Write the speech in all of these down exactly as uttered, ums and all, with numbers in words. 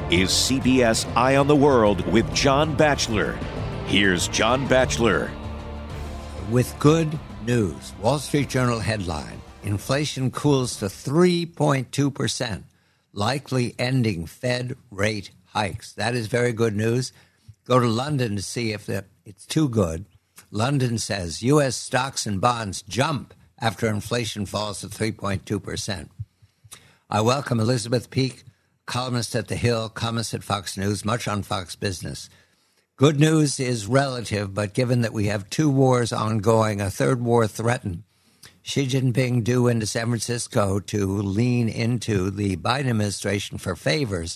is C B S Eye on the World with John Batchelor. Here's John Batchelor. With good news. Wall Street Journal headline: inflation cools to three point two percent, likely ending Fed rate hikes. That is very good news. Go to London to see if it's too good. London says U S stocks and bonds jump after inflation falls to three point two percent. I welcome Elizabeth Peak, columnist at The Hill, columnist at Fox News, much on Fox Business. Good news is relative, but given that we have two wars ongoing, a third war threatened, Xi Jinping due into San Francisco to lean into the Biden administration for favors,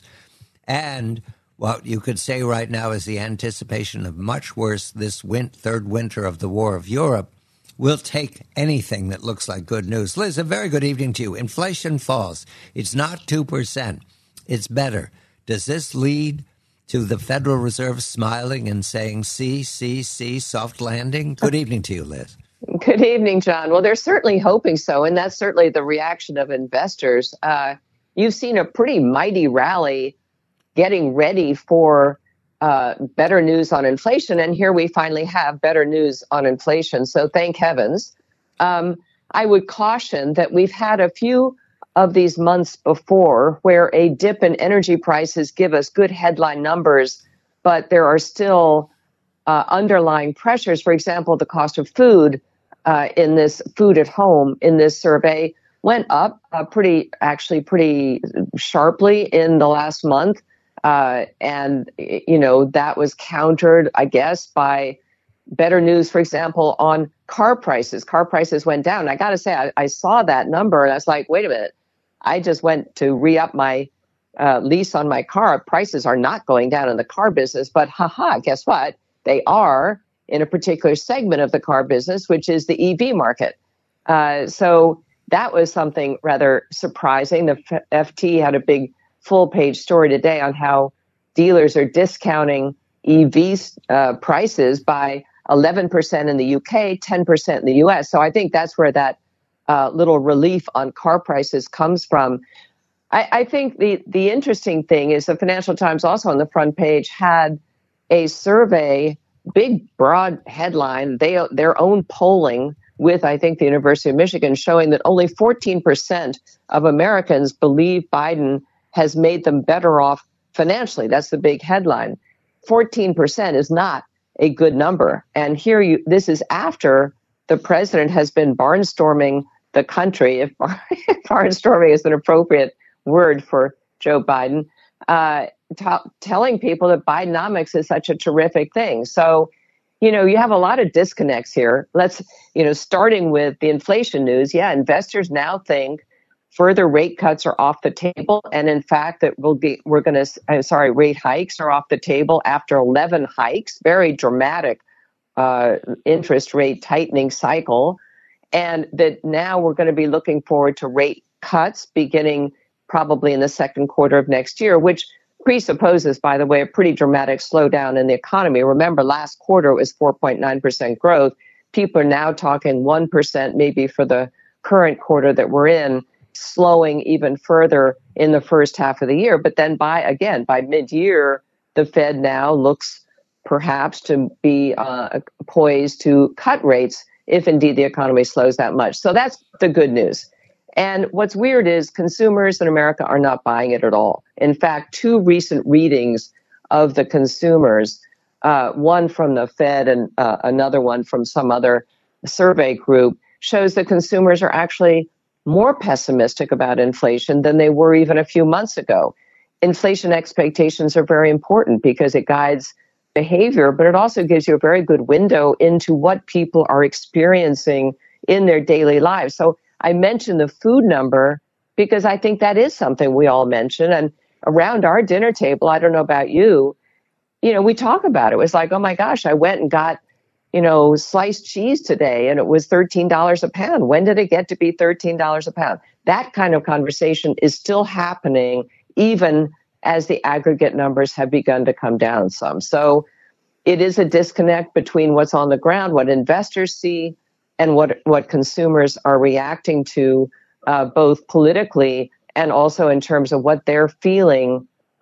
and what you could say right now is the anticipation of much worse this win- third winter of the War of Europe. We'll take anything that looks like good news. Liz, a very good evening to you. Inflation falls. It's not two percent. It's better. Does this lead to the Federal Reserve smiling and saying, see, see, see, soft landing? Good evening to you, Liz. Good evening, John. Well, they're certainly hoping so, and that's certainly the reaction of investors. Uh, you've seen a pretty mighty rally getting ready for uh, better news on inflation, and here we finally have better news on inflation, so thank heavens. Um, I would caution that we've had a few of these months before where a dip in energy prices give us good headline numbers, but there are still uh, underlying pressures. For example, the cost of food uh, in this food at home in this survey went up uh, pretty, actually pretty sharply in the last month. Uh, and, you know, that was countered, I guess, by better news, for example, on car prices. Car prices went down. I got to say, I, I saw that number and I was like, wait a minute. I just went to re-up my uh, lease on my car. Prices are not going down in the car business, but haha, guess what? They are in a particular segment of the car business, which is the E V market. Uh, so that was something rather surprising. The F- FT had a big full-page story today on how dealers are discounting E V uh, prices by eleven percent in the U K, ten percent in the U S. So I think that's where that uh, little relief on car prices comes from. I, I think the, the interesting thing is the Financial Times also on the front page had a survey, big, broad headline, they their own polling with, I think, the University of Michigan, showing that only fourteen percent of Americans believe Biden has made them better off financially. That's the big headline. fourteen percent is not a good number. And here you, this is after the president has been barnstorming the country, if, if barnstorming is an appropriate word for Joe Biden, uh, t- telling people that Bidenomics is such a terrific thing. So, you know, you have a lot of disconnects here. Let's, you know, starting with the inflation news. Yeah, investors now think further rate cuts are off the table, and in fact, that will be we're going to. I'm sorry, rate hikes are off the table after eleven hikes. Very dramatic uh, interest rate tightening cycle, and that now we're going to be looking forward to rate cuts beginning probably in the second quarter of next year, which presupposes, by the way, a pretty dramatic slowdown in the economy. Remember, last quarter it was four point nine percent growth. People are now talking one percent maybe for the current quarter that we're in, slowing even further in the first half of the year. But then by, again, by mid-year, the Fed now looks perhaps to be uh, poised to cut rates if indeed the economy slows that much. So that's the good news. And what's weird is consumers in America are not buying it at all. In fact, two recent readings of the consumers, uh, one from the Fed and uh, another one from some other survey group, shows that consumers are actually more pessimistic about inflation than they were even a few months ago. Inflation expectations are very important because it guides behavior, but it also gives you a very good window into what people are experiencing in their daily lives. So I mentioned the food number because I think that is something we all mention. And around our dinner table, I don't know about you, you know, we talk about it. It was like, oh my gosh, I went and got, you know, sliced cheese today and it was thirteen dollars a pound. When did it get to be thirteen dollars a pound? That kind of conversation is still happening even as the aggregate numbers have begun to come down some. So it is a disconnect between what's on the ground, what investors see, and what what consumers are reacting to, uh, both politically and also in terms of what they're feeling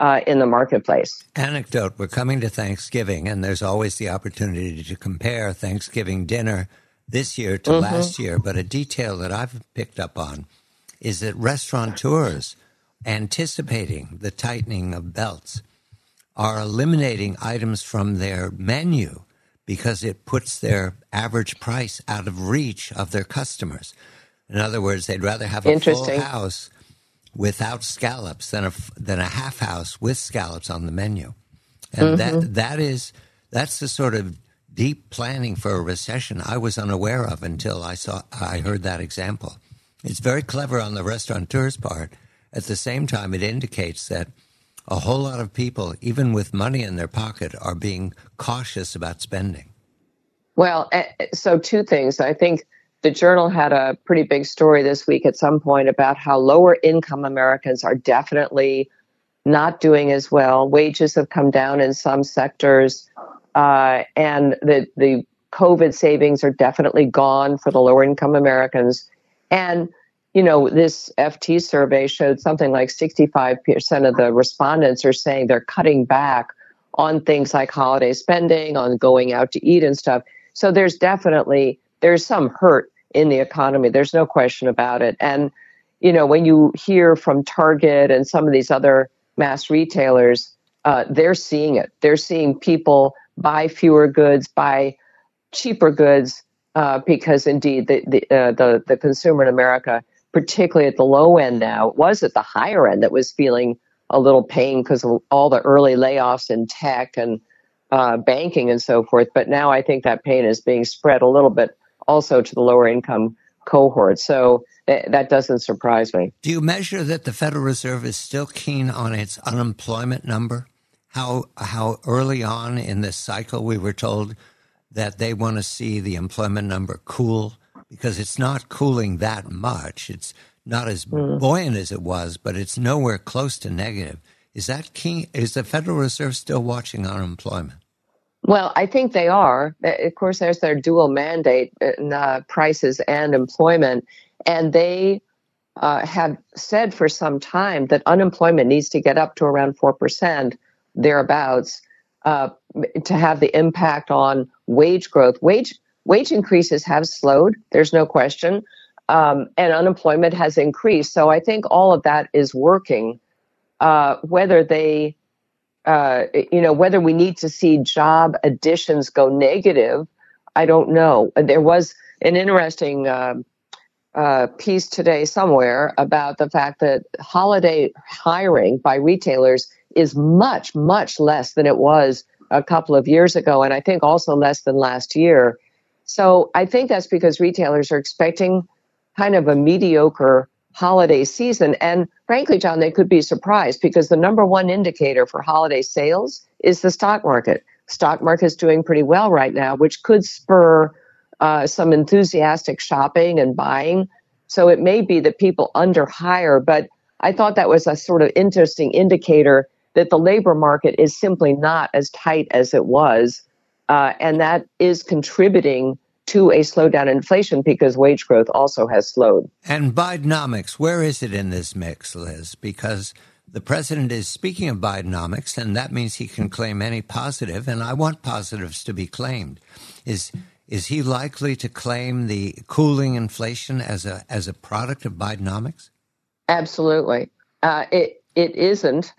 uh, in the marketplace. Anecdote, we're coming to Thanksgiving, and there's always the opportunity to compare Thanksgiving dinner this year to mm-hmm. last year. But a detail that I've picked up on is that restaurateurs, anticipating the tightening of belts, are eliminating items from their menu because it puts their average price out of reach of their customers. In other words, they'd rather have a full house without scallops than a, than a half house with scallops on the menu. And mm-hmm. that that is that's the sort of deep planning for a recession I was unaware of until I saw I heard that example. It's very clever on the restaurateur's part. At the same time, it indicates that a whole lot of people, even with money in their pocket, are being cautious about spending. Well, so two things. I think the Journal had a pretty big story this week at some point about how lower income Americans are definitely not doing as well. Wages have come down in some sectors, uh, and the, the COVID savings are definitely gone for the lower income Americans. And you know, this F T survey showed something like sixty-five percent of the respondents are saying they're cutting back on things like holiday spending, on going out to eat and stuff. So there's definitely, there's some hurt in the economy. There's no question about it. And, you know, when you hear from Target and some of these other mass retailers, uh, they're seeing it. They're seeing people buy fewer goods, buy cheaper goods, uh, because indeed the, the, uh, the, the consumer in America, particularly at the low end now, it was at the higher end that was feeling a little pain because of all the early layoffs in tech and uh, banking and so forth. But now I think that pain is being spread a little bit also to the lower income cohort. So th- that doesn't surprise me. Do you measure that the Federal Reserve is still keen on its unemployment number? How how early on in this cycle we were told that they want to see the employment number cool? Because it's not cooling that much. It's not as mm. buoyant as it was, but it's nowhere close to negative. Is that key? Is the Federal Reserve still watching unemployment? Well, I think they are. Of course, there's their dual mandate in uh, prices and employment. And they uh, have said for some time that unemployment needs to get up to around four percent, thereabouts, uh, to have the impact on wage growth. Wage Wage increases have slowed, there's no question, um, and unemployment has increased. So I think all of that is working. Uh, whether they, uh, you know, whether we need to see job additions go negative, I don't know. There was an interesting uh, uh, piece today somewhere about the fact that holiday hiring by retailers is much, much less than it was a couple of years ago, and I think also less than last year. So I think that's because retailers are expecting kind of a mediocre holiday season. And frankly, John, they could be surprised because the number one indicator for holiday sales is the stock market. Stock market is doing pretty well right now, which could spur uh, some enthusiastic shopping and buying. So it may be that people underhire, but I thought that was a sort of interesting indicator that the labor market is simply not as tight as it was. Uh, and that is contributing to a slowdown in inflation because wage growth also has slowed. And Bidenomics, where is it in this mix, Liz? Because the president is speaking of Bidenomics, and that means he can claim any positive, and I want positives to be claimed. Is is he likely to claim the cooling inflation as a as a product of Bidenomics? Absolutely. Uh, it it isn't.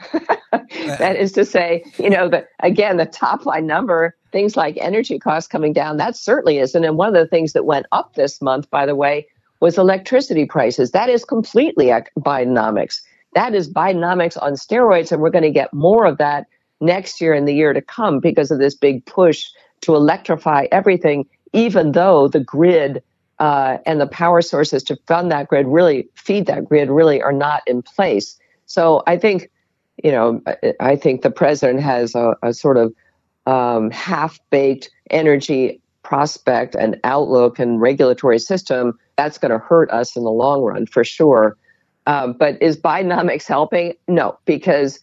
That is to say, you know, the, again, the top line number, things like energy costs coming down, that certainly isn't. And one of the things that went up this month, by the way, was electricity prices. That is completely Bidenomics. That is Bidenomics on steroids, and we're going to get more of that next year and the year to come because of this big push to electrify everything, even though the grid uh, and the power sources to fund that grid, really feed that grid, really are not in place. So I think, you know, I think the president has a, a sort of um, half-baked energy prospect and outlook and regulatory system that's going to hurt us in the long run for sure. Um, but is Bidenomics helping? No, because,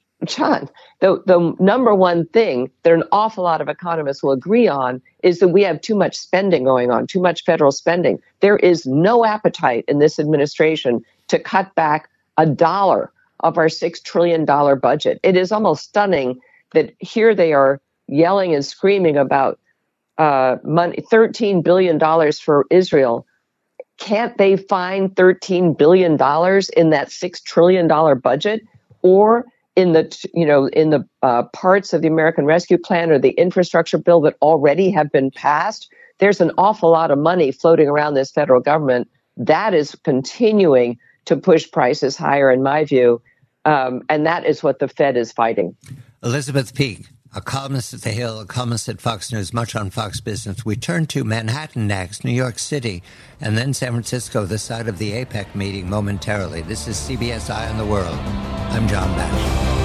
John, the, the number one thing that an awful lot of economists will agree on is that we have too much spending going on, too much federal spending. There is no appetite in this administration to cut back a dollar of our six trillion dollars budget. It is almost stunning that here they are yelling and screaming about uh, money, thirteen billion dollars for Israel. Can't they find thirteen billion dollars in that six trillion dollars budget, or in the, you know, in the uh, parts of the American Rescue Plan or the infrastructure bill that already have been passed? There's an awful lot of money floating around this federal government that is continuing to push prices higher, in my view. Um, and that is what the Fed is fighting. Elizabeth Peak, a columnist at The Hill, a columnist at Fox News, much on Fox Business. We turn to Manhattan next, New York City, and then San Francisco, the site of the APEC meeting momentarily. This is C B S Eye on the World. I'm John Batchelor.